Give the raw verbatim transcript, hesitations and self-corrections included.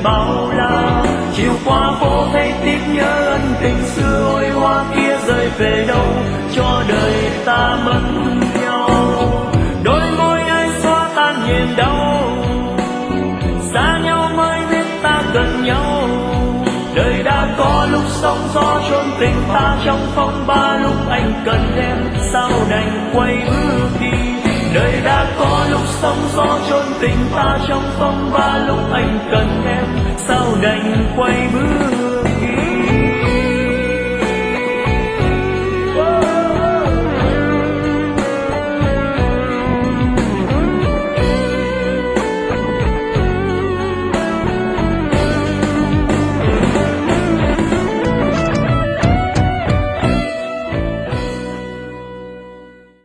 bao la. Chiều qua phố thấy tiếc nhớ ân tình xưa, ôi hoa kia rơi về đâu cho đời ta mất nhau. Đôi môi ai xóa tan niềm đau, xa nhau mới biết ta cần nhau. Đời đã có lúc sóng gió chôn tình ta trong phong ba, lúc anh cần em sao đành quay bước đi. Đời đã có lúc sóng gió chôn tình ta trong phong ba, lúc anh cần em sao đành quay bước